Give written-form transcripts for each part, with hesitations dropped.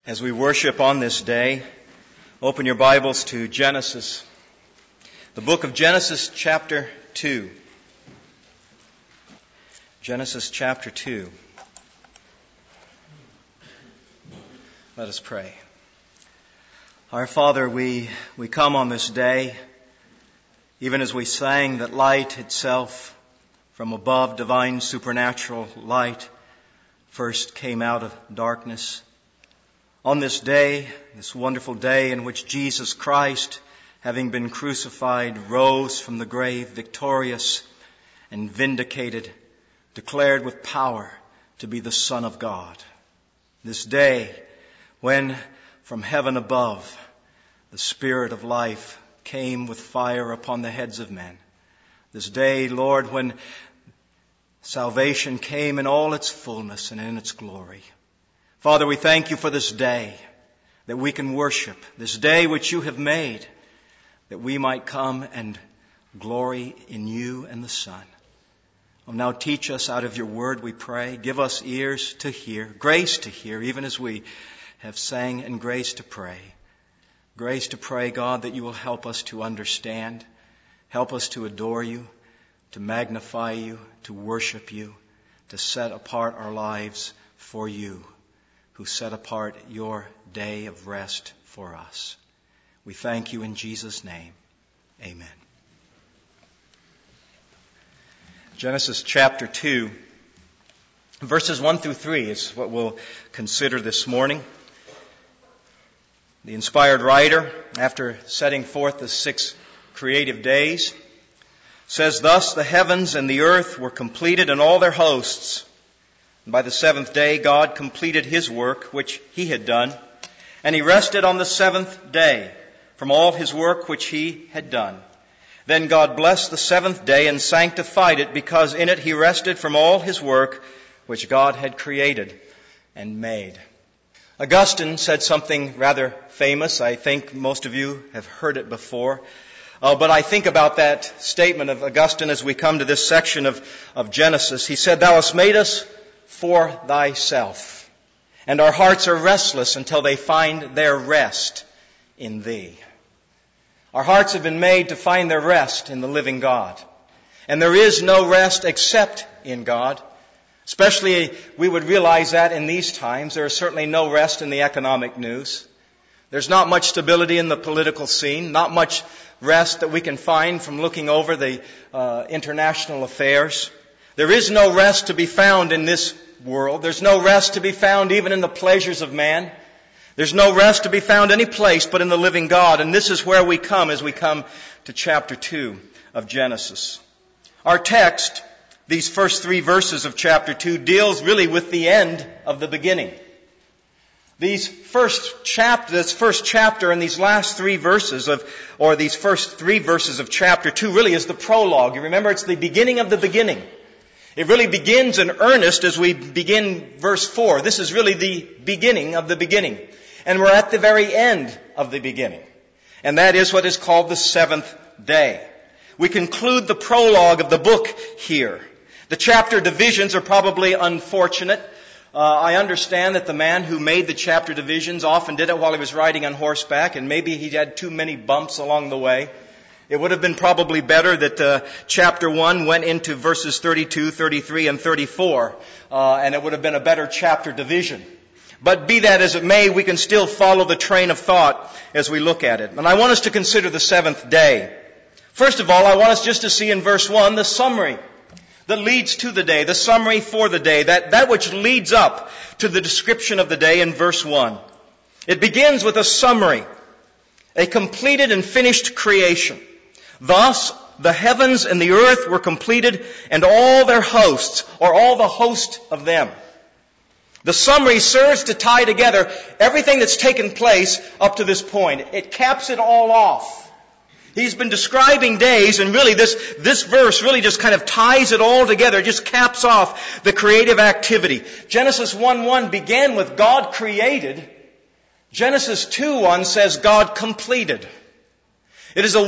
As we worship on this day, open your Bibles to Genesis, the book of Genesis chapter 2. Genesis chapter 2. Let us pray. Our Father, we come on this day, even as we sang that light itself from above, divine supernatural light, first came out of darkness. On this day, this wonderful day in which Jesus Christ, having been crucified, rose from the grave victorious and vindicated, declared with power to be the Son of God. This day when from heaven above the Spirit of life came with fire upon the heads of men. This day, Lord, when salvation came in all its fullness and in its glory. Father, we thank you for this day that we can worship, this day which you have made, that we might come and glory in you and the Son. Oh, now teach us out of your word, we pray. Give us ears to hear, grace to hear, even as we have sang, and grace to pray. Grace to pray, God, that you will help us to understand, help us to adore you, to magnify you, to worship you, to set apart our lives for you, who set apart your day of rest for us. We thank you in Jesus' name. Amen. Genesis chapter 2, verses 1 through 3 is what we'll consider this morning. The inspired writer, after setting forth the 6 creative days, says, "Thus the heavens and the earth were completed and all their hosts. And by the 7th day God completed his work which he had done, and he rested on the 7th day from all his work which he had done. Then God blessed the 7th day and sanctified it, because in it he rested from all his work which God had created and made." Augustine said something rather famous. I think most of you have heard it before. But I think about that statement of Augustine as we come to this section of Genesis. He said, "Thou hast made us for thyself, and our hearts are restless until they find their rest in thee." Our hearts have been made to find their rest in the living God. And there is no rest except in God. Especially, we would realize that in these times. There is certainly no rest in the economic news. There's not much stability in the political scene, not much rest that we can find from looking over the international affairs. There is no rest to be found in this world. There's no rest to be found even in the pleasures of man. There's no rest to be found any place but in the living God. And this is where we come as we come to chapter 2 of Genesis. Our text, these first 3 verses of chapter 2, deals really with the end of the beginning. This first chapter and these last 3 verses these first 3 verses of chapter 2 really is the prologue. You remember, it's the beginning of the beginning. It really begins in earnest as we begin verse 4. This is really the beginning of the beginning. And we're at the very end of the beginning. And that is what is called the 7th day. We conclude the prologue of the book here. The chapter divisions are probably unfortunate. I understand that the man who made the chapter divisions often did it while he was riding on horseback, and maybe he had too many bumps along the way. It would have been probably better that chapter 1 went into verses 32, 33, and 34, and it would have been a better chapter division. But be that as it may, we can still follow the train of thought as we look at it. And I want us to consider the 7th day. First of all, I want us just to see in verse 1 the summary that leads to the day, the summary for the day, that which leads up to the description of the day in verse 1. It begins with a summary, a completed and finished creation. Thus, the heavens and the earth were completed, and all their hosts, or all the host of them. The summary serves to tie together everything that's taken place up to this point. It caps it all off. He's been describing days, and really this verse really just kind of ties it all together. It just caps off the creative activity. Genesis 1:1 began with God created. Genesis 2:1 says God completed. It is a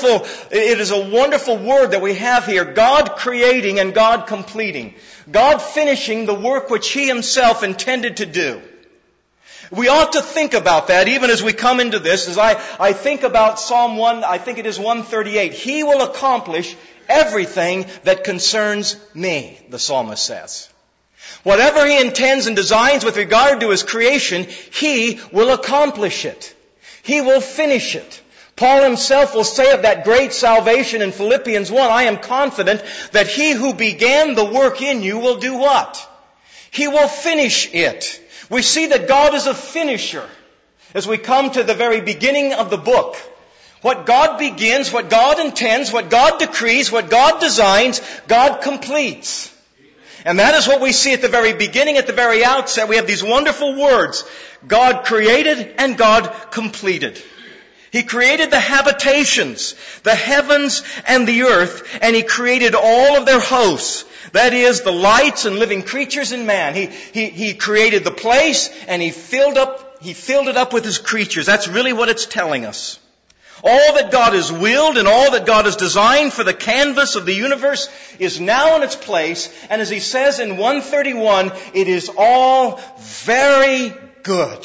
wonderful word that we have here. God creating and God completing. God finishing the work which He Himself intended to do. We ought to think about that even as we come into this. As I think about Psalm 1, I think it is 138. He will accomplish everything that concerns me, the psalmist says. Whatever He intends and designs with regard to His creation, He will accomplish it. He will finish it. Paul himself will say of that great salvation in Philippians 1, I am confident that He who began the work in you will do what? He will finish it. We see that God is a finisher as we come to the very beginning of the book. What God begins, what God intends, what God decrees, what God designs, God completes. And that is what we see at the very beginning, at the very outset. We have these wonderful words. God created and God completed. He created the habitations, the heavens and the earth, and He created all of their hosts. That is, the lights and living creatures in man. He created the place and He filled it up with His creatures. That's really what it's telling us. All that God has willed and all that God has designed for the canvas of the universe is now in its place. And as He says in 131, it is all very good.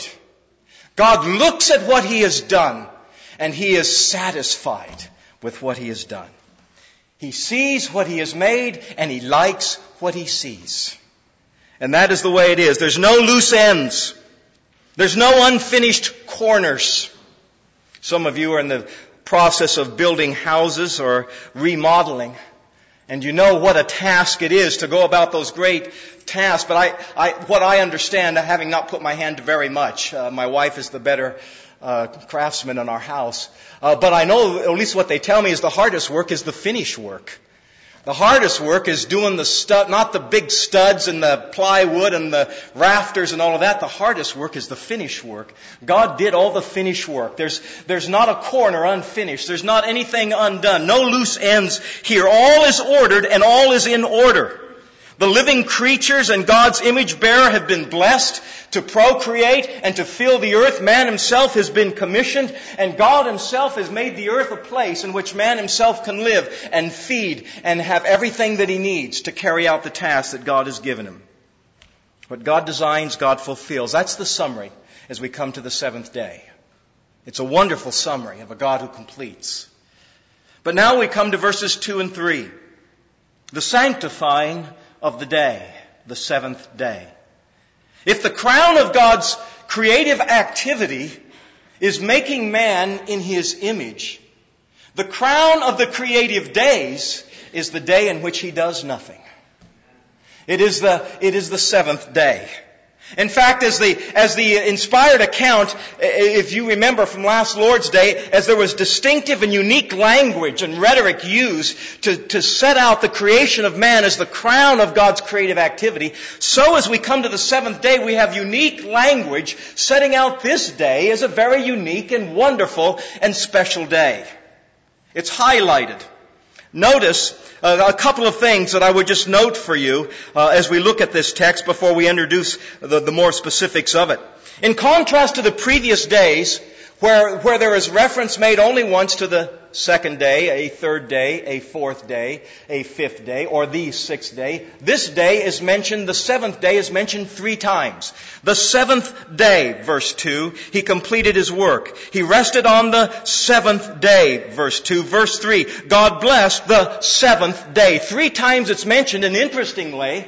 God looks at what He has done and He is satisfied with what He has done. He sees what He has made and He likes what He sees. And that is the way it is. There's no loose ends. There's no unfinished corners. Some of you are in the process of building houses or remodeling. And you know what a task it is to go about those great tasks. But what I understand, having not put my hand to very much, my wife is the better craftsman in our house. But I know, at least what they tell me, is the hardest work is the finish work. The hardest work is doing the stud, not the big studs and the plywood and the rafters and all of that. The hardest work is the finish work. God did all the finish work. There's not a corner unfinished. There's not anything undone. No loose ends here. All is ordered and all is in order. The living creatures and God's image bearer have been blessed to procreate and to fill the earth. Man himself has been commissioned, and God Himself has made the earth a place in which man himself can live and feed and have everything that he needs to carry out the task that God has given him. What God designs, God fulfills. That's the summary as we come to the seventh day. It's a wonderful summary of a God who completes. But now we come to verses 2 and 3. The sanctifying of the day, the seventh day. If the crown of God's creative activity is making man in His image, the crown of the creative days is the day in which He does nothing. It is the seventh day. In fact, as the inspired account, if you remember from last Lord's Day, as there was distinctive and unique language and rhetoric used to set out the creation of man as the crown of God's creative activity, so as we come to the seventh day, we have unique language setting out this day as a very unique and wonderful and special day. It's highlighted. Notice a couple of things that I would just note for you as we look at this text before we introduce the more specifics of it. In contrast to the previous days, where there is reference made only once to the second day, a third day, a fourth day, a fifth day, or the sixth day, this day is mentioned, the seventh day is mentioned 3 times. The seventh day, verse 2, He completed His work. He rested on the seventh day, verse 2. Verse 3, God blessed the seventh day. 3 times it's mentioned, and interestingly,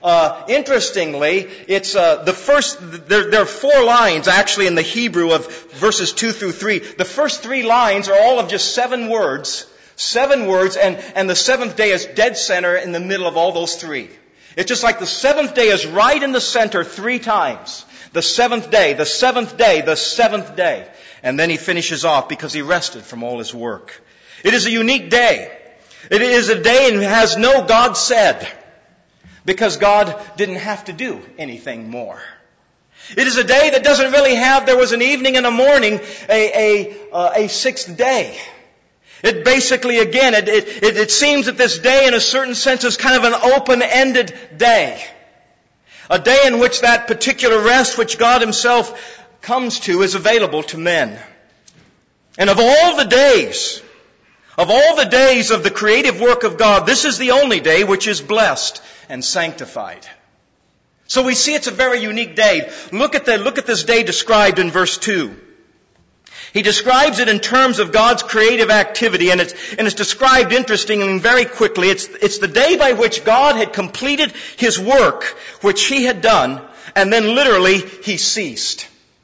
it's the first. There are 4 lines actually in the Hebrew of verses 2 through 3. The first 3 lines are all of just 7 words. 7 words, and the seventh day is dead center in the middle of all those 3. It's just like the seventh day is right in the center 3 times. The seventh day, the seventh day, the seventh day. And then He finishes off because He rested from all His work. It is a unique day. It is a day and has no God said. Because God didn't have to do anything more. It is a day that doesn't really have, there was an evening and a morning, a sixth day. It basically, again, it seems that this day in a certain sense is kind of an open-ended day. A day in which that particular rest which God Himself comes to is available to men. And of all the days of the creative work of God, this is the only day which is blessed and sanctified. So we see it's a very unique day. Look at this day described in verse 2. He describes it in terms of God's creative activity, and it's described interestingly and very quickly. It's the day by which God had completed His work, which He had done, and then literally He ceased.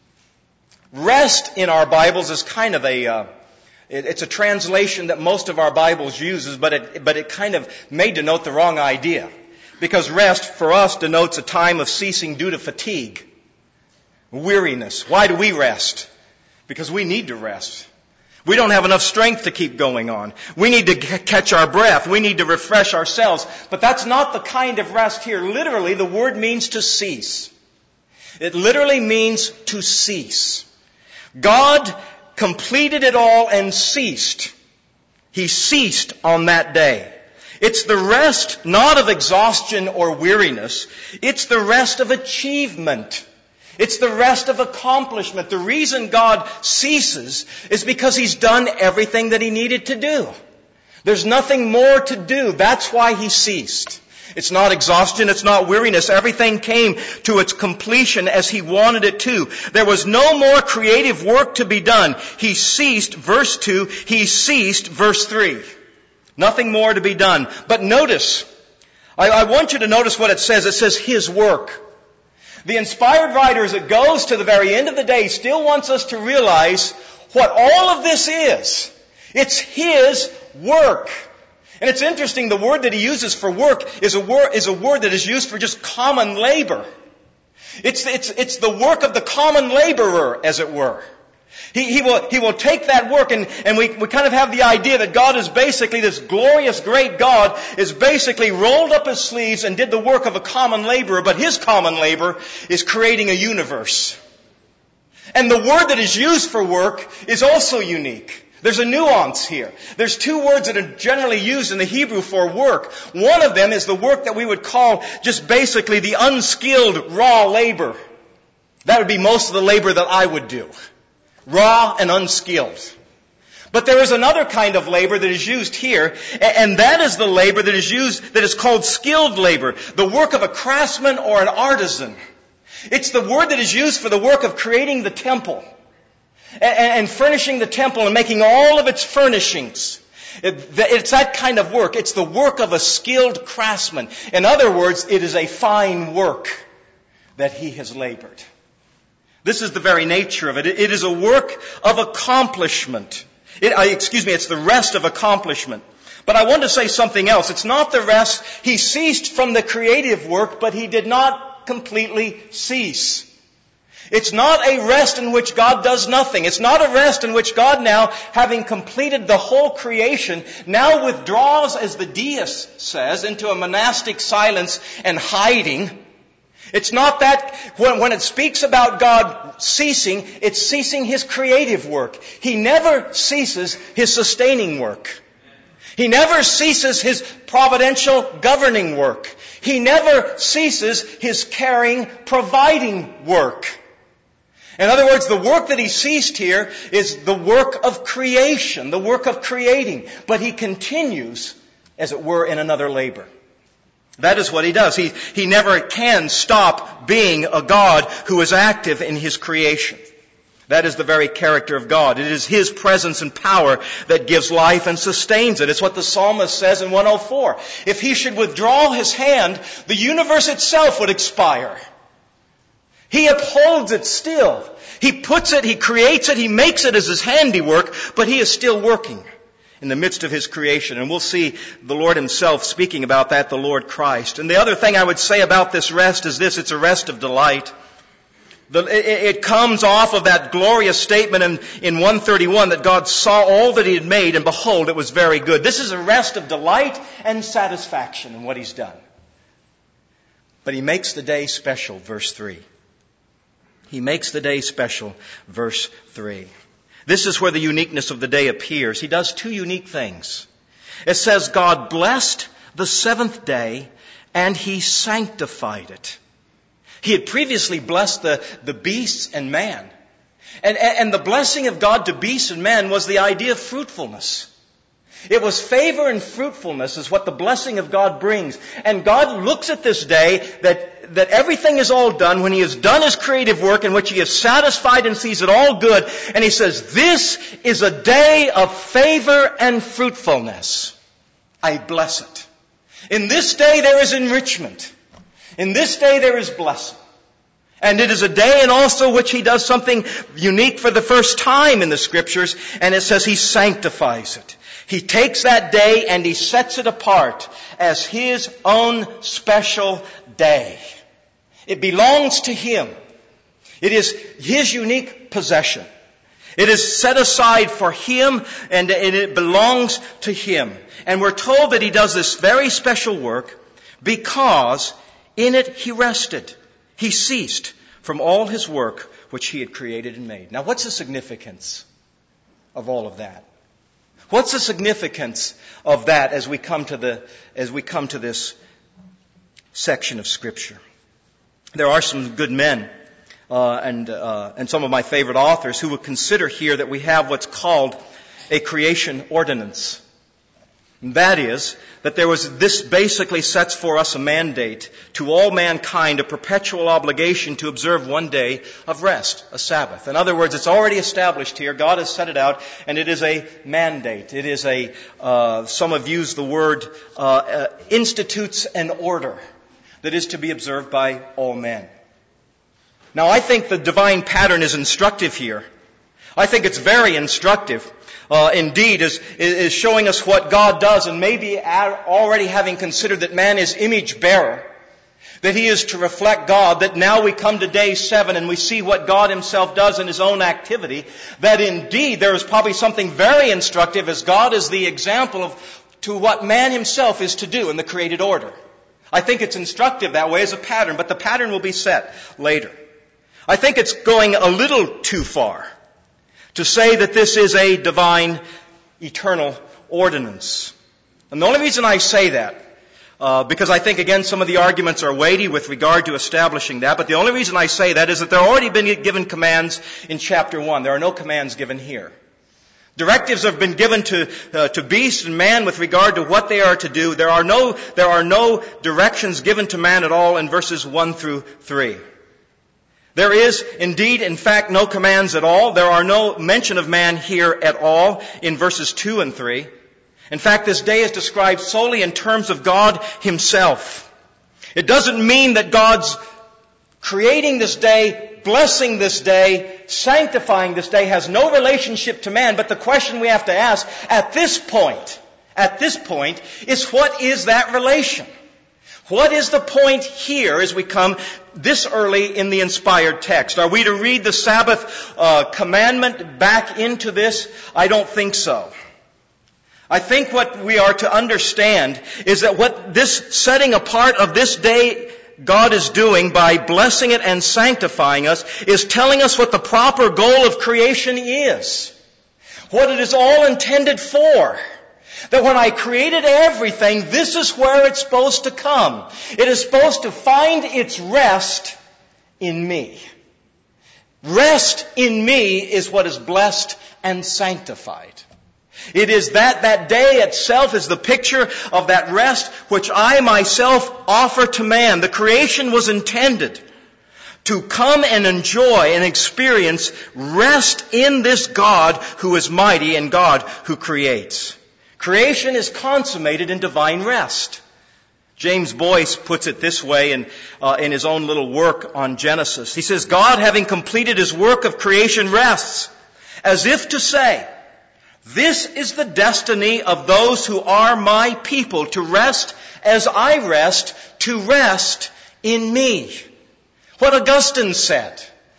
Rest in our Bibles is kind of it's a translation that most of our Bibles uses, but it kind of may denote the wrong idea. Because rest for us denotes a time of ceasing due to fatigue, weariness. Why do we rest? Because we need to rest. We don't have enough strength to keep going on. We need to catch our breath. We need to refresh ourselves. But that's not the kind of rest here. Literally, the word means to cease. It literally means to cease. God completed it all and ceased. He ceased on that day. It's the rest not of exhaustion or weariness. It's the rest of achievement. It's the rest of accomplishment. The reason God ceases is because He's done everything that He needed to do. There's nothing more to do. That's why He ceased. It's not exhaustion. It's not weariness. Everything came to its completion as He wanted it to. There was no more creative work to be done. He ceased, verse 2. He ceased, verse 3. Nothing more to be done. But notice, I want you to notice what it says. It says His work. The inspired writer, as it goes to the very end of the day, still wants us to realize what all of this is. It's His work. And it's interesting, the word that he uses for work is a word that is used for just common labor. It's the work of the common laborer, as it were. He will take that work, and we kind of have the idea that God is basically, this glorious great God is basically rolled up His sleeves and did the work of a common laborer, but His common labor is creating a universe. And the word that is used for work is also unique. There's a nuance here. There's two words that are generally used in the Hebrew for work. One of them is the work that we would call just basically the unskilled raw labor. That would be most of the labor that I would do. Raw and unskilled. But there is another kind of labor that is used here, and that is the labor that is used, that is called skilled labor. The work of a craftsman or an artisan. It's the word that is used for the work of creating the temple. And furnishing the temple and making all of its furnishings. It's that kind of work. It's the work of a skilled craftsman. In other words, it is a fine work that he has labored. This is the very nature of it. It is a work of accomplishment. It's the rest of accomplishment. But I want to say something else. It's not the rest. He ceased from the creative work, but He did not completely cease. It's not a rest in which God does nothing. It's not a rest in which God now, having completed the whole creation, now withdraws, as the deist says, into a monastic silence and hiding. It's not that when it speaks about God ceasing, it's ceasing His creative work. He never ceases His sustaining work. He never ceases His providential governing work. He never ceases His caring, providing work. In other words, the work that He ceased here is the work of creation, the work of creating. But He continues, as it were, in another labor. That is what He does. He never can stop being a God who is active in His creation. That is the very character of God. It is His presence and power that gives life and sustains it. It's what the psalmist says in 104. If He should withdraw His hand, the universe itself would expire. He upholds it still. He puts it, He creates it, He makes it as His handiwork, but He is still working in the midst of His creation. And we'll see the Lord Himself speaking about that, the Lord Christ. And the other thing I would say about this rest is this: it's a rest of delight. It comes off of that glorious statement in 131 that God saw all that He had made, and behold, it was very good. This is a rest of delight and satisfaction in what He's done. But He makes the day special, verse 3. He makes the day special, verse 3. This is where the uniqueness of the day appears. He does two unique things. It says God blessed the seventh day and He sanctified it. He had previously blessed the beasts and man. And the blessing of God to beasts and man was the idea of fruitfulness. It was favor and fruitfulness is what the blessing of God brings. And God looks at this day that everything is all done, when He has done His creative work in which He is satisfied and sees it all good, and He says, this is a day of favor and fruitfulness. I bless it. In this day there is enrichment. In this day there is blessing. And it is a day in also which He does something unique for the first time in the Scriptures, and it says He sanctifies it. He takes that day and He sets it apart as His own special day. It belongs to Him. It is His unique possession. It is set aside for Him, and it belongs to Him. And we're told that He does this very special work because in it He rested. He ceased from all His work which He had created and made. Now, what's the significance of all of that? What's the significance of that as we come to this section of Scripture? There are some good men and some of my favorite authors who would consider here that we have what's called a creation ordinance. And that is, that this basically sets for us a mandate to all mankind, a perpetual obligation to observe one day of rest, a Sabbath. In other words, it's already established here. God has set it out, and it is a mandate. It is some have used the word, institutes an order that is to be observed by all men. Now, I think the divine pattern is instructive here. I think it's very instructive. Indeed, is showing us what God does, and maybe already having considered that man is image bearer, that he is to reflect God, that now we come to day 7 and we see what God Himself does in His own activity, that indeed there is probably something very instructive as God is the example to what man himself is to do in the created order. I think it's instructive that way as a pattern, but the pattern will be set later. I think it's going a little too far to say that this is a divine, eternal ordinance. And the only reason I say that, because I think, again, some of the arguments are weighty with regard to establishing that, but the only reason I say that is that there have already been given commands in chapter 1. There are no commands given here. Directives have been given to beast and man with regard to what they are to do. There are no directions given to man at all in verses 1 through 3. There is indeed, in fact, no commands at all. There are no mention of man here at all in verses 2 and 3. In fact, this day is described solely in terms of God Himself. It doesn't mean that God's creating this day, blessing this day, sanctifying this day has no relationship to man. But the question we have to ask at this point is, what is that relation? What is the point here as we come this early in the inspired text? Are we to read the Sabbath commandment back into this? I don't think so. I think what we are to understand is that what this setting apart of this day God is doing by blessing it and sanctifying us is telling us what the proper goal of creation is. What it is all intended for. That when I created everything, this is where it's supposed to come. It is supposed to find its rest in me. Rest in me is what is blessed and sanctified. It is that day itself is the picture of that rest which I myself offer to man. The creation was intended to come and enjoy and experience rest in this God who is mighty and God who creates. Creation is consummated in divine rest. James Boyce puts it this way in his own little work on Genesis. He says, God, having completed His work of creation, rests, as if to say, this is the destiny of those who are my people, to rest as I rest, to rest in me. What Augustine said.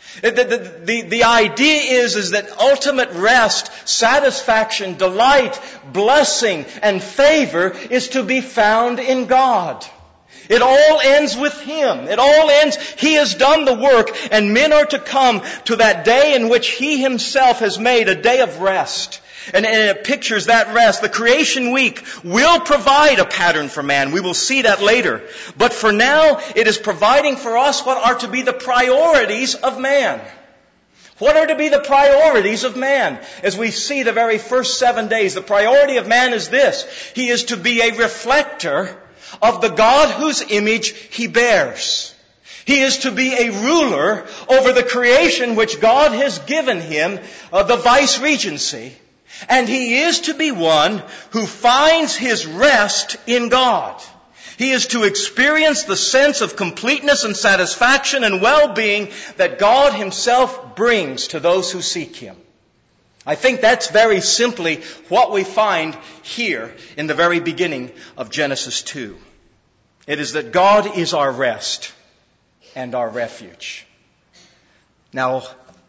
The idea is that ultimate rest, satisfaction, delight, blessing, and favor is to be found in God. It all ends with Him. It all ends. He has done the work, and men are to come to that day in which He Himself has made a day of rest. And it pictures that rest. The creation week will provide a pattern for man. We will see that later. But for now, it is providing for us what are to be the priorities of man. What are to be the priorities of man? As we see the very first 7 days, the priority of man is this. He is to be a reflector of the God whose image he bears. He is to be a ruler over the creation which God has given him, the vice-regency. And he is to be one who finds his rest in God. He is to experience the sense of completeness and satisfaction and well-being that God himself brings to those who seek him. I think that's very simply what we find here in the very beginning of Genesis 2. It is that God is our rest and our refuge. Now,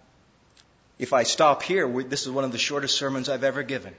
if I stop here, this is one of the shortest sermons I've ever given.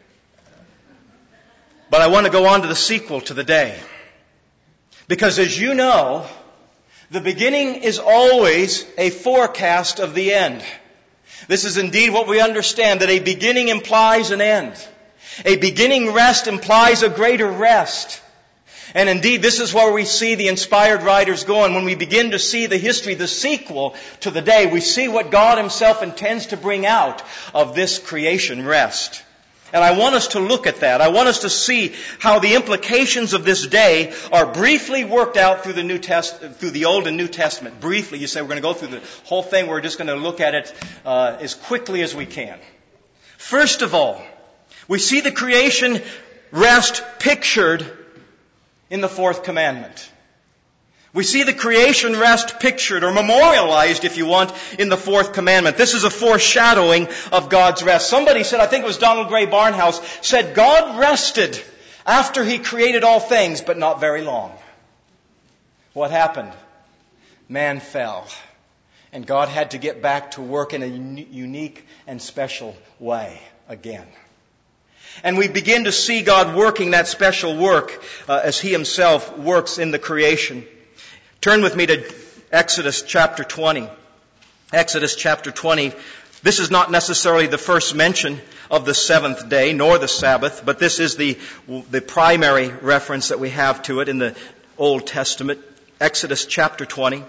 But I want to go on to the sequel to the day. Because as you know, the beginning is always a forecast of the end. This is indeed what we understand, that a beginning implies an end. A beginning rest implies a greater rest. And indeed, this is where we see the inspired writers going. When we begin to see the history, the sequel to the day, we see what God himself intends to bring out of this creation rest. And I want us to look at that. I want us to see how the implications of this day are briefly worked out through the Old and New Testament. Briefly, you say we're going to go through the whole thing. We're just going to look at it as quickly as we can. First of all, we see the creation rest pictured in the fourth commandment. We see the creation rest pictured or memorialized, if you want, in the fourth commandment. This is a foreshadowing of God's rest. Somebody said, I think it was Donald Gray Barnhouse, said God rested after he created all things, but not very long. What happened? Man fell. And God had to get back to work in a unique and special way again. And we begin to see God working that special work as he himself works in the creation. Turn with me to Exodus chapter 20. Exodus chapter 20. This is not necessarily the first mention of the seventh day, nor the Sabbath, but this is the primary reference that we have to it in the Old Testament. Exodus chapter 20.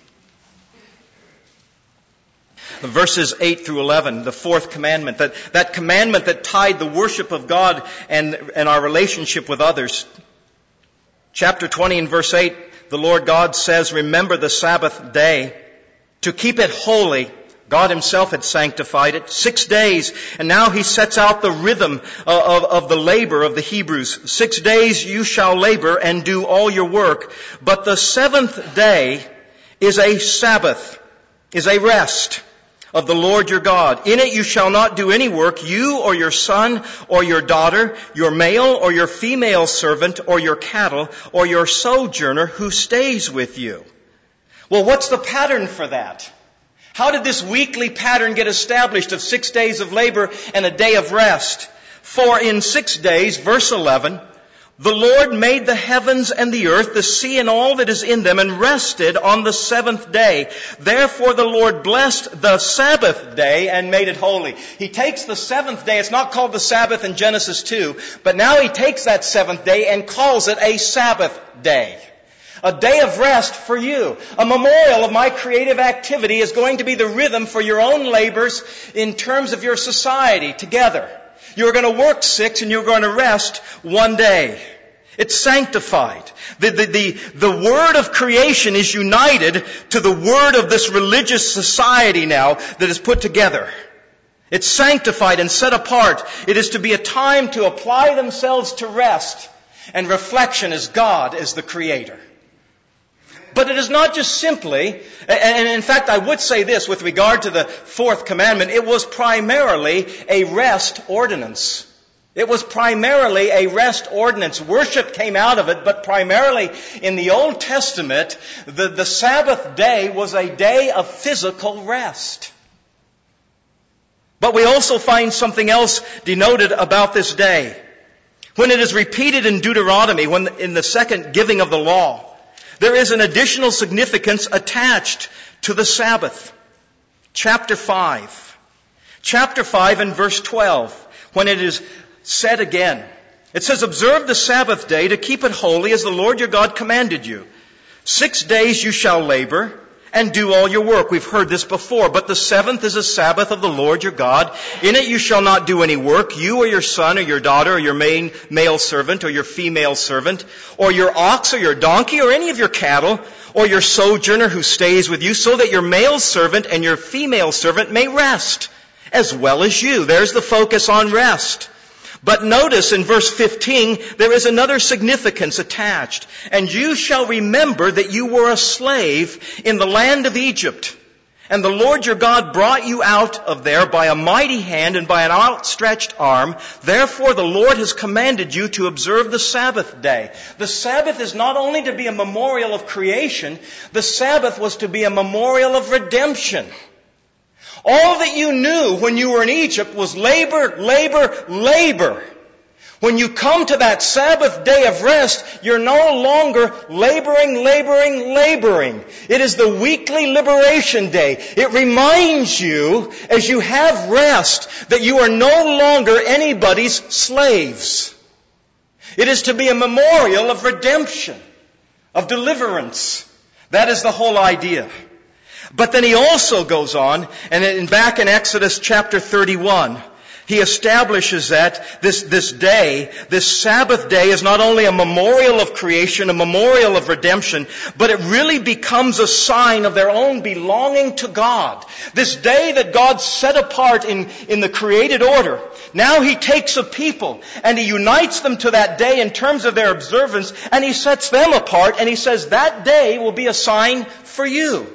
Verses 8 through 11, the fourth commandment, that commandment that tied the worship of God and our relationship with others. Chapter 20 and verse 8, the Lord God says, remember the Sabbath day to keep it holy. God himself had sanctified it 6 days, and now he sets out the rhythm of the labor of the Hebrews. 6 days you shall labor and do all your work, but the seventh day is a Sabbath, is a rest of the Lord your God. In it you shall not do any work, you or your son or your daughter, your male or your female servant or your cattle or your sojourner who stays with you. Well, what's the pattern for that? How did this weekly pattern get established of 6 days of labor and a day of rest? For in 6 days, verse 11, the Lord made the heavens and the earth, the sea and all that is in them, and rested on the seventh day. Therefore the Lord blessed the Sabbath day and made it holy. He takes the seventh day, it's not called the Sabbath in Genesis 2, but now he takes that seventh day and calls it a Sabbath day. A day of rest for you. A memorial of my creative activity is going to be the rhythm for your own labors in terms of your society together. You're going to work 6 and you're going to rest 1 day. It's sanctified. The word of creation is united to the word of this religious society now that is put together. It's sanctified and set apart. It is to be a time to apply themselves to rest and reflection as God as the Creator. But it is not just simply, and in fact I would say this with regard to the fourth commandment, it was primarily a rest ordinance. It was primarily a rest ordinance. Worship came out of it, but primarily in the Old Testament, the Sabbath day was a day of physical rest. But we also find something else denoted about this day. When it is repeated in Deuteronomy, in the second giving of the law, there is an additional significance attached to the Sabbath. Chapter 5. Chapter 5 and verse 12. When it is said again, it says, observe the Sabbath day to keep it holy as the Lord your God commanded you. 6 days you shall labor and do all your work. We've heard this before. But the seventh is a Sabbath of the Lord your God. In it you shall not do any work, you or your son or your daughter or your male servant or your female servant, or your ox or your donkey or any of your cattle, or your sojourner who stays with you, so that your male servant and your female servant may rest, as well as you. There's the focus on rest. But notice in verse 15, there is another significance attached. And you shall remember that you were a slave in the land of Egypt. And the Lord your God brought you out of there by a mighty hand and by an outstretched arm. Therefore the Lord has commanded you to observe the Sabbath day. The Sabbath is not only to be a memorial of creation, the Sabbath was to be a memorial of redemption. All that you knew when you were in Egypt was labor, labor, labor. When you come to that Sabbath day of rest, you're no longer laboring, laboring, laboring. It is the weekly liberation day. It reminds you, as you have rest, that you are no longer anybody's slaves. It is to be a memorial of redemption, of deliverance. That is the whole idea. But then he also goes on, and back in Exodus chapter 31, he establishes that this day, this Sabbath day, is not only a memorial of creation, a memorial of redemption, but it really becomes a sign of their own belonging to God. This day that God set apart in the created order, now He takes a people and He unites them to that day in terms of their observance, and He sets them apart, and He says that day will be a sign for you.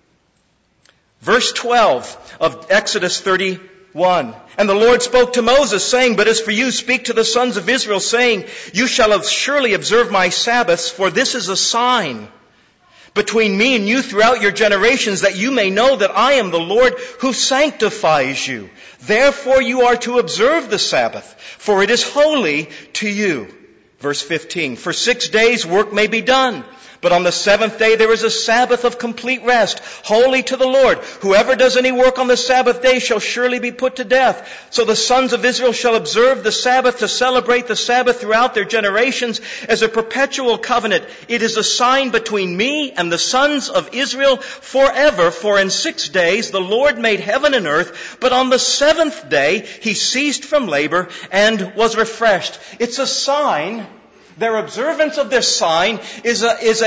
Verse 12 of Exodus 31. And the Lord spoke to Moses, saying, But as for you, speak to the sons of Israel, saying, You shall surely observe my Sabbaths, for this is a sign between me and you throughout your generations, that you may know that I am the Lord who sanctifies you. Therefore you are to observe the Sabbath, for it is holy to you. Verse 15. For 6 days work may be done, but on the seventh day there is a Sabbath of complete rest, holy to the Lord. Whoever does any work on the Sabbath day shall surely be put to death. So the sons of Israel shall observe the Sabbath to celebrate the Sabbath throughout their generations as a perpetual covenant. It is a sign between me and the sons of Israel forever. For in 6 days the Lord made heaven and earth, but on the seventh day He ceased from labor and was refreshed. It's a sign. Their observance of this sign is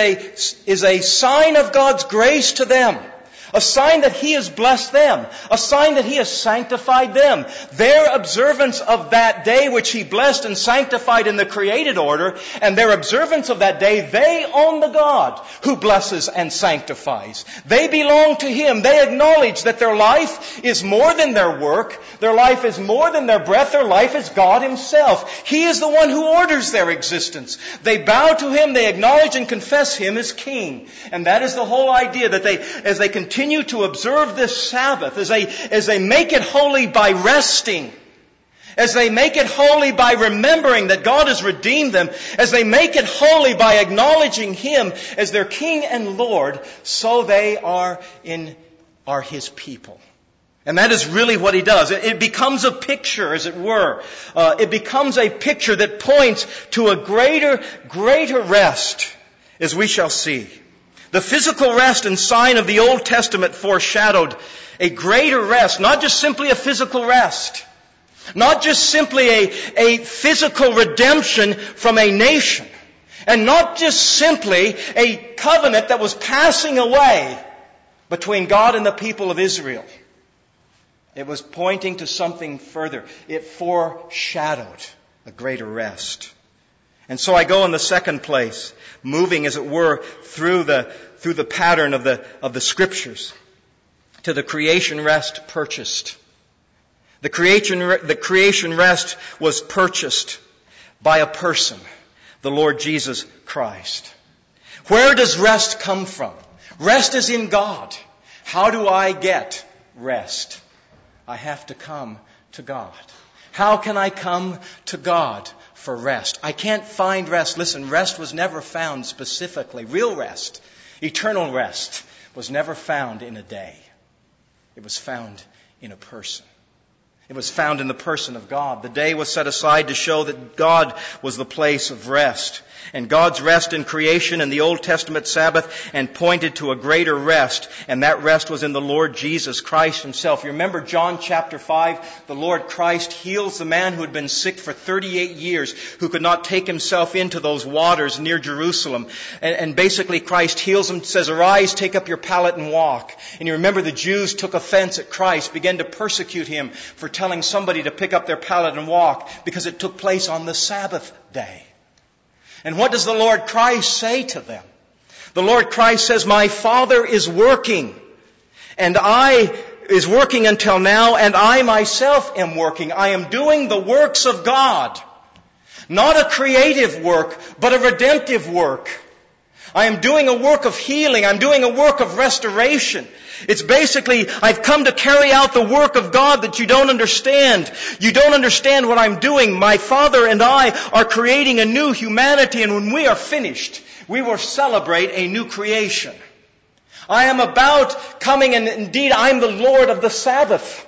a sign of God's grace to them. A sign that He has blessed them. A sign that He has sanctified them. Their observance of that day which He blessed and sanctified in the created order, and their observance of that day, they own the God who blesses and sanctifies. They belong to Him. They acknowledge that their life is more than their work. Their life is more than their breath. Their life is God Himself. He is the one who orders their existence. They bow to Him. They acknowledge and confess Him as King. And that is the whole idea, that as they continue to observe this Sabbath, as they make it holy by resting, as they make it holy by remembering that God has redeemed them, as they make it holy by acknowledging Him as their King and Lord, so they are His people. And that is really what He does. It becomes a picture, as it were. It becomes a picture that points to a greater rest, as we shall see. The physical rest and sign of the Old Testament foreshadowed a greater rest, not just simply a physical rest, not just simply a physical redemption from a nation, and not just simply a covenant that was passing away between God and the people of Israel. It was pointing to something further. It foreshadowed a greater rest. And so I go in the second place, moving, as it were, through the pattern of the Scriptures, to the creation rest purchased. The creation rest was purchased by a person, the Lord Jesus Christ. Where does rest come from? Rest is in God. How do I get rest? I have to come to God. How can I come to God for rest? I can't find rest. Listen, rest was never found specifically. Real rest, eternal rest, was never found in a day. It was found in a person. It was found in the person of God. The day was set aside to show that God was the place of rest. And God's rest in creation and the Old Testament Sabbath and pointed to a greater rest. And that rest was in the Lord Jesus Christ Himself. You remember John chapter 5? The Lord Christ heals the man who had been sick for 38 years, who could not take himself into those waters near Jerusalem. And basically Christ heals him, says, "Arise, take up your pallet and walk." And you remember the Jews took offense at Christ, began to persecute Him for telling somebody to pick up their pallet and walk, because it took place on the Sabbath day. And what does the Lord Christ say to them? The Lord Christ says, "My Father is working, and I is working until now, and I myself am working." I am doing the works of God. Not a creative work, but a redemptive work. I am doing a work of healing. I'm doing a work of restoration. It's basically, I've come to carry out the work of God that you don't understand. You don't understand what I'm doing. My Father and I are creating a new humanity, and when we are finished, we will celebrate a new creation. I am about coming, and indeed I'm the Lord of the Sabbath.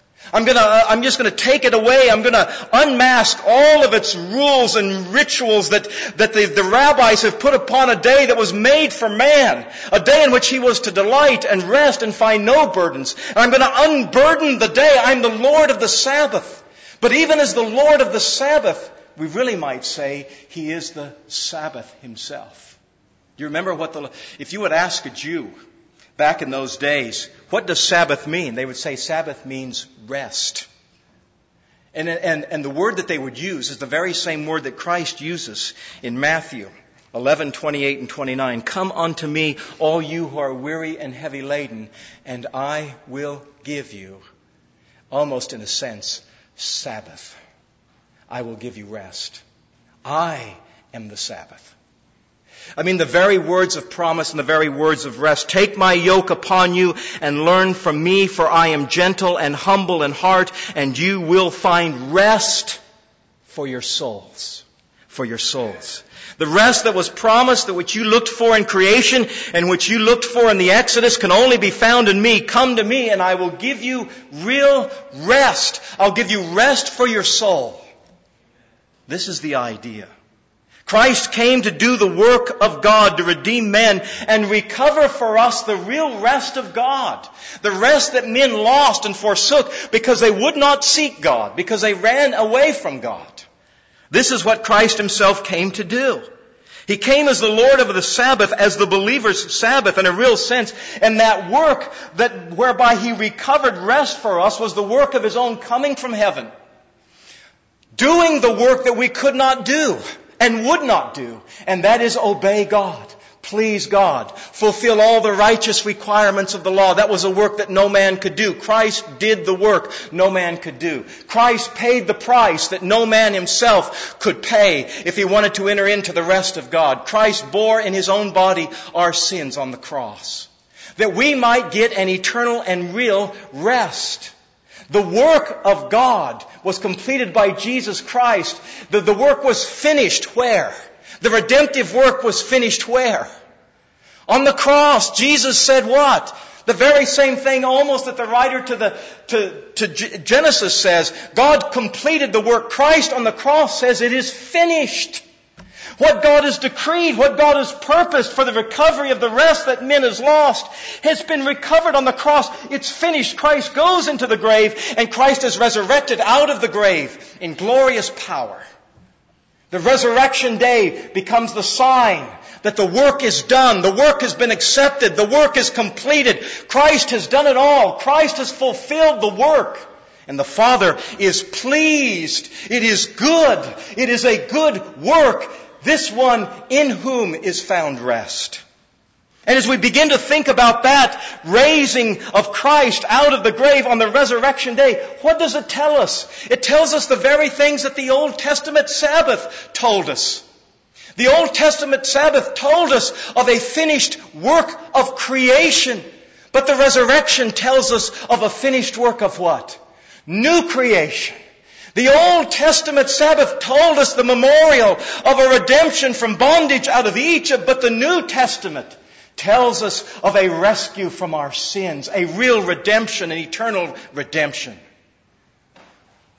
I'm just going to take it away. I'm going to unmask all of its rules and rituals that the rabbis have put upon a day that was made for man. A day in which he was to delight and rest and find no burdens. And I'm going to unburden the day. I'm the Lord of the Sabbath. But even as the Lord of the Sabbath, we really might say He is the Sabbath Himself. Do you remember if you would ask a Jew back in those days, what does Sabbath mean? They would say Sabbath means rest. And the word that they would use is the very same word that Christ uses in Matthew 11:28 and 29. "Come unto me, all you who are weary and heavy laden, and I will give you," almost in a sense, Sabbath. I will give you rest. I am the Sabbath. I mean, the very words of promise and the very words of rest. "Take my yoke upon you and learn from me, for I am gentle and humble in heart, and you will find rest for your souls." For your souls. The rest that was promised, that which you looked for in creation and which you looked for in the Exodus, can only be found in me. Come to me and I will give you real rest. I'll give you rest for your soul. This is the idea. Christ came to do the work of God, to redeem men and recover for us the real rest of God. The rest that men lost and forsook because they would not seek God, because they ran away from God. This is what Christ Himself came to do. He came as the Lord of the Sabbath, as the believer's Sabbath in a real sense. And that work whereby He recovered rest for us was the work of His own coming from heaven. Doing the work that we could not do and would not do, and that is obey God, please God, fulfill all the righteous requirements of the law. That was a work that no man could do. Christ did the work no man could do. Christ paid the price that no man himself could pay if he wanted to enter into the rest of God. Christ bore in His own body our sins on the cross, that we might get an eternal and real rest. The work of God was completed by Jesus Christ. The work was finished where? The redemptive work was finished where? On the cross. Jesus said what? The very same thing almost that the writer to Genesis says. God completed the work. Christ on the cross says it is finished. What God has decreed, what God has purposed for the recovery of the rest that men has lost, has been recovered on the cross. It's finished. Christ goes into the grave, and Christ is resurrected out of the grave in glorious power. The resurrection day becomes the sign that the work is done. The work has been accepted. The work is completed. Christ has done it all. Christ has fulfilled the work. And the Father is pleased. It is good. It is a good work. This one in whom is found rest. And as we begin to think about that raising of Christ out of the grave on the resurrection day, what does it tell us? It tells us the very things that the Old Testament Sabbath told us. The Old Testament Sabbath told us of a finished work of creation. But the resurrection tells us of a finished work of what? New creation. The Old Testament Sabbath told us the memorial of a redemption from bondage out of Egypt, but the New Testament tells us of a rescue from our sins, a real redemption, an eternal redemption.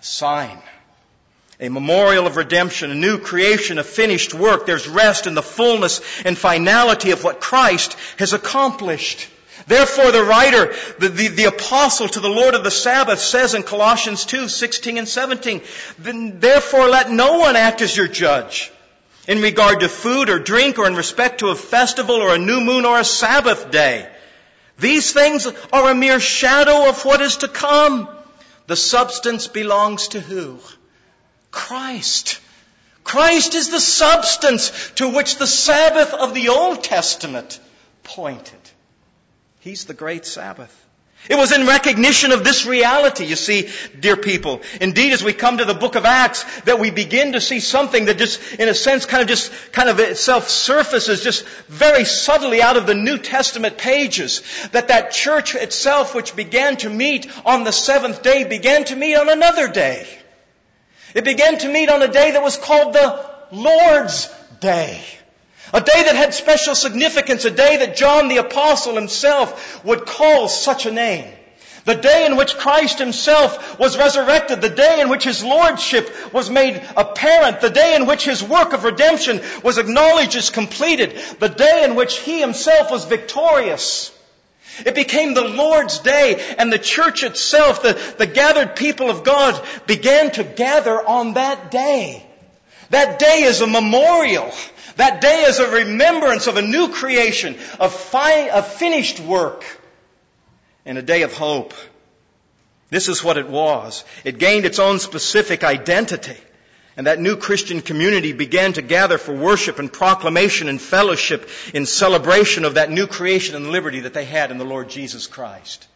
sign. A memorial of redemption, a new creation, a finished work. There's rest in the fullness and finality of what Christ has accomplished. Therefore, the writer, the apostle to the Lord of the Sabbath says in Colossians 2:16 and 17, therefore let no one act as your judge in regard to food or drink or in respect to a festival or a new moon or a Sabbath day. These things are a mere shadow of what is to come. The substance belongs to who? Christ. Christ is the substance to which the Sabbath of the Old Testament pointed. He's the great Sabbath. It was in recognition of this reality, you see, dear people. Indeed, as we come to the book of Acts, that we begin to see something that just, in a sense, kind of itself surfaces just very subtly out of the New Testament pages. That church itself, which began to meet on the seventh day, began to meet on another day. It began to meet on a day that was called the Lord's Day. A day that had special significance, a day that John the Apostle himself would call such a name. The day in which Christ himself was resurrected, the day in which his lordship was made apparent, the day in which his work of redemption was acknowledged as completed, the day in which he himself was victorious. It became the Lord's Day, and the church itself, the gathered people of God, began to gather on that day. That day is a memorial. That day is a remembrance of a new creation, of finished work, and a day of hope. This is what it was. It gained its own specific identity. And that new Christian community began to gather for worship and proclamation and fellowship in celebration of that new creation and liberty that they had in the Lord Jesus Christ.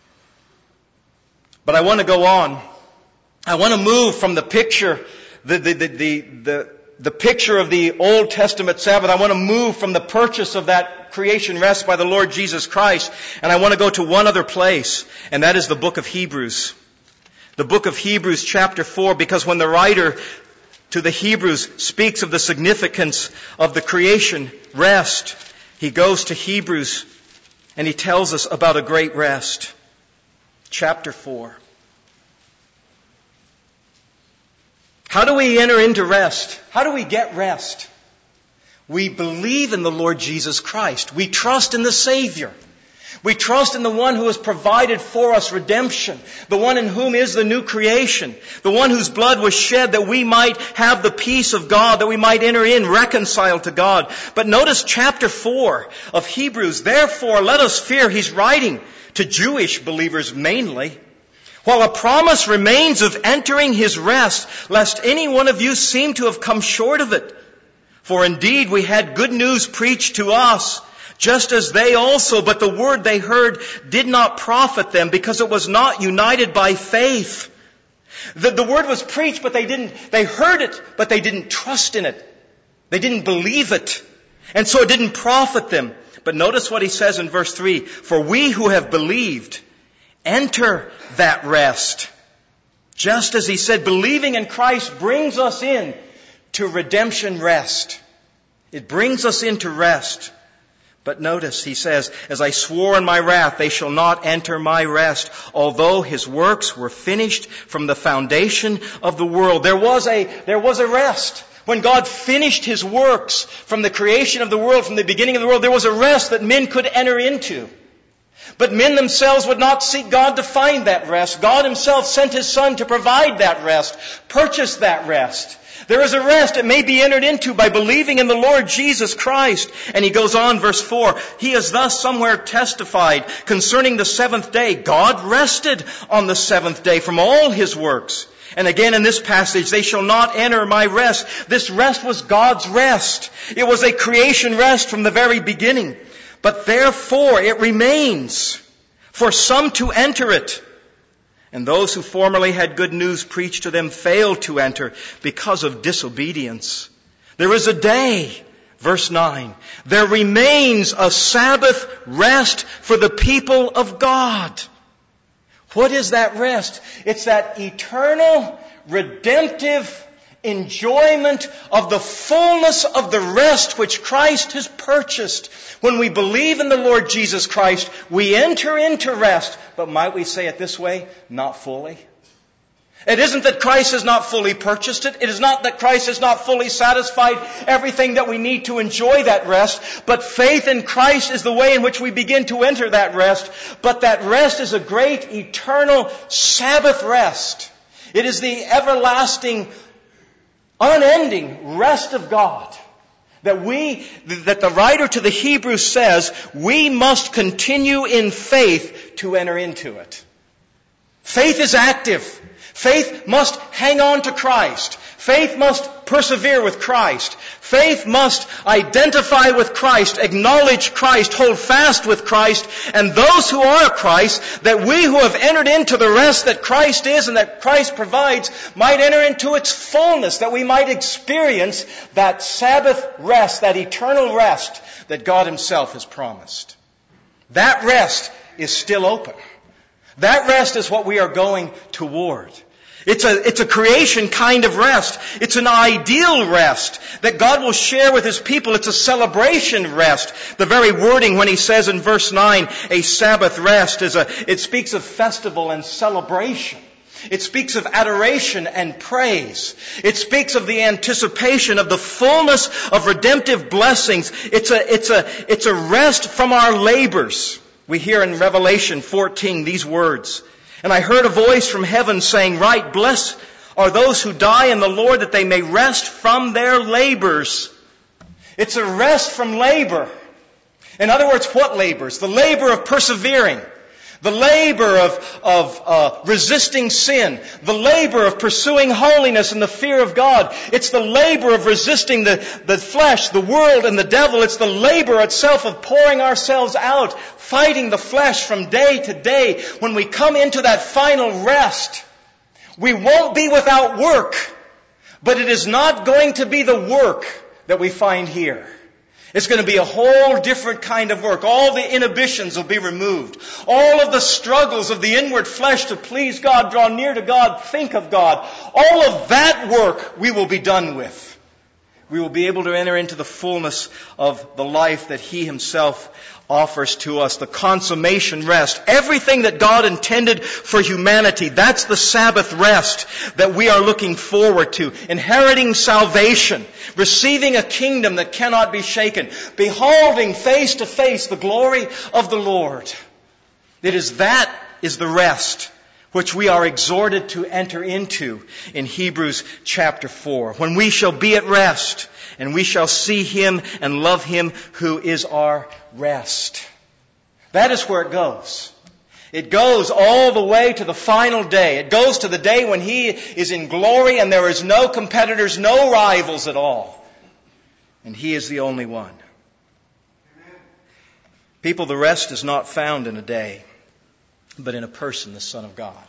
But I want to go on. I want to move from the picture, the picture of the Old Testament Sabbath. I want to move from the purchase of that creation rest by the Lord Jesus Christ. And I want to go to one other place, and that is the book of Hebrews. The book of Hebrews chapter 4, because when the writer to the Hebrews speaks of the significance of the creation rest, he goes to Hebrews and he tells us about a great rest. Chapter 4. How do we enter into rest? How do we get rest? We believe in the Lord Jesus Christ. We trust in the Savior. We trust in the one who has provided for us redemption, the one in whom is the new creation, the one whose blood was shed that we might have the peace of God, that we might enter in reconciled to God. But notice chapter 4 of Hebrews. Therefore, let us fear. He's writing to Jewish believers mainly. While a promise remains of entering his rest, lest any one of you seem to have come short of it. For indeed we had good news preached to us, just as they also, but the word they heard did not profit them, because it was not united by faith. The word was preached, but they heard it, but they didn't trust in it. They didn't believe it. And so it didn't profit them. But notice what he says in verse 3. For we who have believed enter that rest. Just as he said, believing in Christ brings us in to redemption rest. It brings us into rest. But notice, he says, as I swore in my wrath, they shall not enter my rest, although his works were finished from the foundation of the world. There was a rest. When God finished his works from the creation of the world, from the beginning of the world, there was a rest that men could enter into. But men themselves would not seek God to find that rest. God himself sent his Son to provide that rest, purchase that rest. There is a rest. It may be entered into by believing in the Lord Jesus Christ. And he goes on, verse 4. He has thus somewhere testified concerning the seventh day. God rested on the seventh day from all his works. And again in this passage, they shall not enter my rest. This rest was God's rest. It was a creation rest from the very beginning. But therefore it remains for some to enter it. And those who formerly had good news preached to them failed to enter because of disobedience. There is a day, verse 9, there remains a Sabbath rest for the people of God. What is that rest? It's that eternal, redemptive enjoyment of the fullness of the rest which Christ has purchased. When we believe in the Lord Jesus Christ, we enter into rest. But might we say it this way? Not fully. It isn't that Christ has not fully purchased it. It is not that Christ has not fully satisfied everything that we need to enjoy that rest. But faith in Christ is the way in which we begin to enter that rest. But that rest is a great, eternal Sabbath rest. It is the everlasting, unending rest of God. That the writer to the Hebrews says, we must continue in faith to enter into it. Faith is active. Faith must hang on to Christ. Faith must persevere with Christ. Faith must identify with Christ, acknowledge Christ, hold fast with Christ, and those who are Christ, that we who have entered into the rest that Christ is and that Christ provides might enter into its fullness, that we might experience that Sabbath rest, that eternal rest that God Himself has promised. That rest is still open. That rest is what we are going toward. It's a creation kind of rest. It's an ideal rest that God will share with His people. It's a celebration rest. The very wording when He says in verse 9, a Sabbath rest, it speaks of festival and celebration. It speaks of adoration and praise. It speaks of the anticipation of the fullness of redemptive blessings. It's a rest from our labors. We hear in Revelation 14 these words, and I heard a voice from heaven saying, write, blessed are those who die in the Lord, that they may rest from their labors. It's a rest from labor. In other words, what labors? The labor of persevering. The labor of resisting sin. The labor of pursuing holiness and the fear of God. It's the labor of resisting the flesh, the world, and the devil. It's the labor itself of pouring ourselves out, fighting the flesh from day to day. When we come into that final rest, we won't be without work. But it is not going to be the work that we find here. It's going to be a whole different kind of work. All the inhibitions will be removed. All of the struggles of the inward flesh to please God, draw near to God, think of God. All of that work we will be done with. We will be able to enter into the fullness of the life that He Himself offers to us. The consummation rest. Everything that God intended for humanity. That's the Sabbath rest that we are looking forward to. Inheriting salvation. Receiving a kingdom that cannot be shaken. Beholding face to face the glory of the Lord. That is the rest which we are exhorted to enter into in Hebrews chapter 4. When we shall be at rest, and we shall see Him and love Him who is our rest. That is where it goes. It goes all the way to the final day. It goes to the day when He is in glory and there is no competitors, no rivals at all. And He is the only one. People, the rest is not found in a day, but in a person, the Son of God.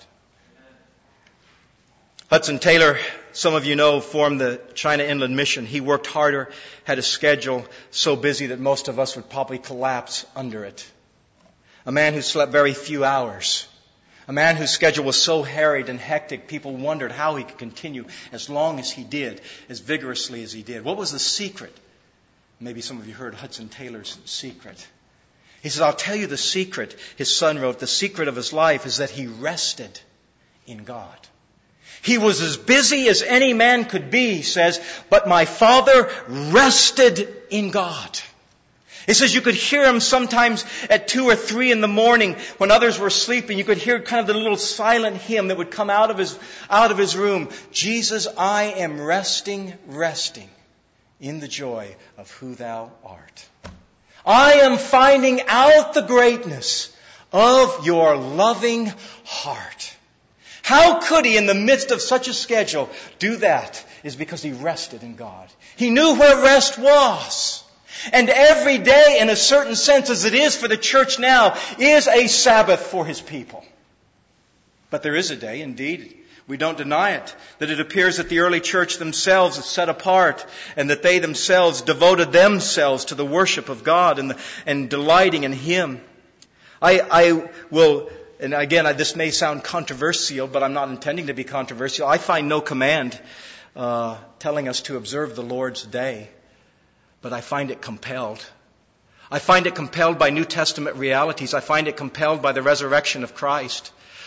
Hudson Taylor, some of you know, formed the China Inland Mission. He worked harder, had a schedule so busy that most of us would probably collapse under it. A man who slept very few hours. A man whose schedule was so harried and hectic, people wondered how he could continue as long as he did, as vigorously as he did. What was the secret? Maybe some of you heard Hudson Taylor's secret. He says, I'll tell you the secret. His son wrote, the secret of his life is that he rested in God. He was as busy as any man could be, he says, but my father rested in God. He says you could hear him sometimes at 2 or 3 in the morning when others were sleeping. You could hear kind of the little silent hymn that would come out of his room. Jesus, I am resting in the joy of who Thou art. I am finding out the greatness of Your loving heart. How could he, in the midst of such a schedule, do that? Is because he rested in God. He knew where rest was. And every day, in a certain sense, as it is for the church now, is a Sabbath for His people. But there is a day, indeed, we don't deny it, that it appears that the early church themselves is set apart and that they themselves devoted themselves to the worship of God and delighting in Him. I will... And again, this may sound controversial, but I'm not intending to be controversial. I find no command telling us to observe the Lord's day, but I find it compelled. I find it compelled by New Testament realities. I find it compelled by the resurrection of Christ.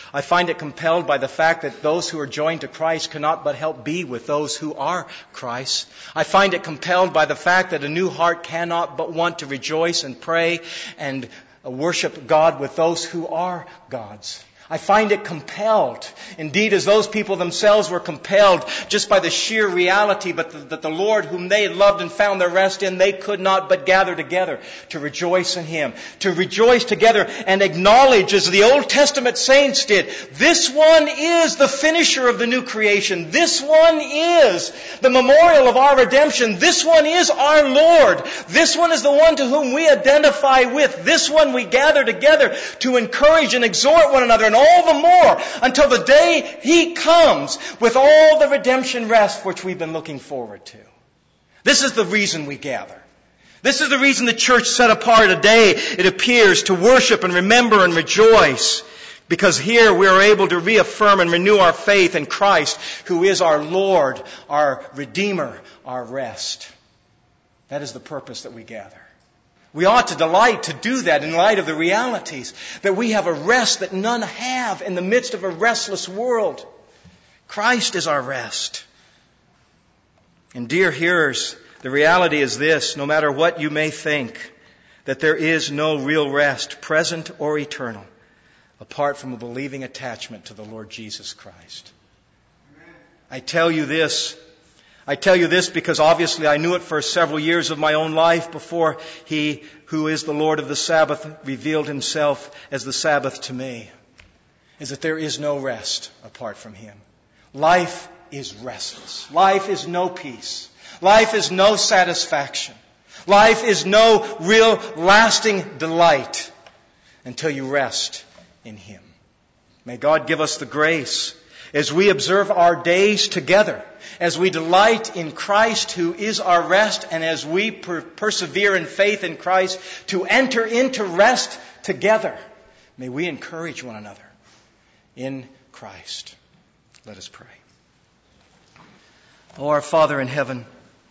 I find it compelled by the fact that those who are joined to Christ cannot but help be with those who are Christ. I find it compelled by the fact that a new heart cannot but want to rejoice and pray and worship God with those who are God's. I find it compelled, indeed as those people themselves were compelled just by the sheer reality that the Lord whom they loved and found their rest in, they could not but gather together to rejoice in Him. To rejoice together and acknowledge, as the Old Testament saints did, this one is the finisher of the new creation. This one is the memorial of our redemption. This one is our Lord. This one is the one to whom we identify with. This one we gather together to encourage and exhort one another, and all the more until the day He comes with all the redemption rest which we've been looking forward to. This is the reason we gather. This is the reason the church set apart a day, it appears, to worship and remember and rejoice. Because here we are able to reaffirm and renew our faith in Christ, who is our Lord, our Redeemer, our rest. That is the purpose that we gather. We ought to delight to do that in light of the realities that we have a rest that none have in the midst of a restless world. Christ is our rest. And dear hearers, the reality is this: no matter what you may think, that there is no real rest, present or eternal, apart from a believing attachment to the Lord Jesus Christ. I tell you this because obviously I knew it for several years of my own life before He who is the Lord of the Sabbath revealed Himself as the Sabbath to me, is that there is no rest apart from Him. Life is restless. Life is no peace. Life is no satisfaction. Life is no real lasting delight until you rest in Him. May God give us the grace as we observe our days together, as we delight in Christ who is our rest, and as we persevere in faith in Christ to enter into rest together. May we encourage one another in Christ. Let us pray. Oh, our Father in heaven,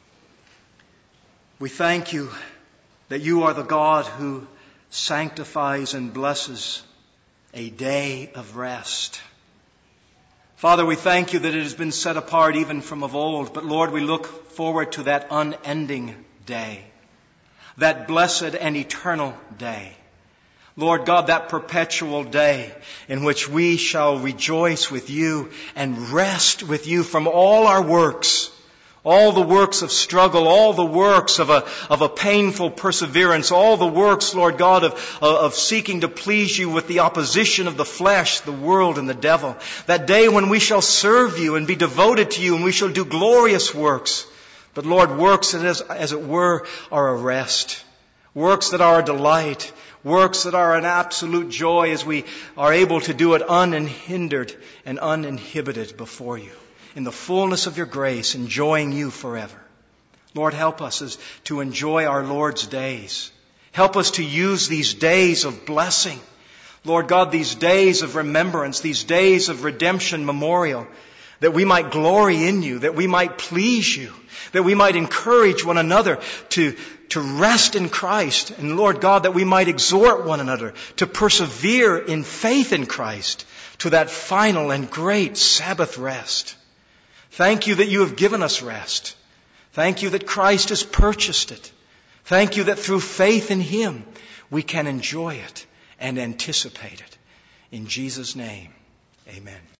we thank You that You are the God who sanctifies and blesses a day of rest. Father, we thank You that it has been set apart even from of old. But Lord, we look forward to that unending day, that blessed and eternal day. Lord God, that perpetual day in which we shall rejoice with You and rest with You from all our works, all the works of struggle, all the works of a painful perseverance, all the works, Lord God, of seeking to please You with the opposition of the flesh, the world, and the devil. That day when we shall serve You and be devoted to You, and we shall do glorious works. But Lord, works that as it were are a rest. Works that are a delight. Works that are an absolute joy as we are able to do it unhindered and uninhibited before You, in the fullness of Your grace, enjoying You forever. Lord, help us to enjoy our Lord's days. Help us to use these days of blessing. Lord God, these days of remembrance, these days of redemption memorial, that we might glory in You, that we might please You, that we might encourage one another to rest in Christ. And Lord God, that we might exhort one another to persevere in faith in Christ to that final and great Sabbath rest. Thank You that You have given us rest. Thank You that Christ has purchased it. Thank You that through faith in Him we can enjoy it and anticipate it. In Jesus' name, amen.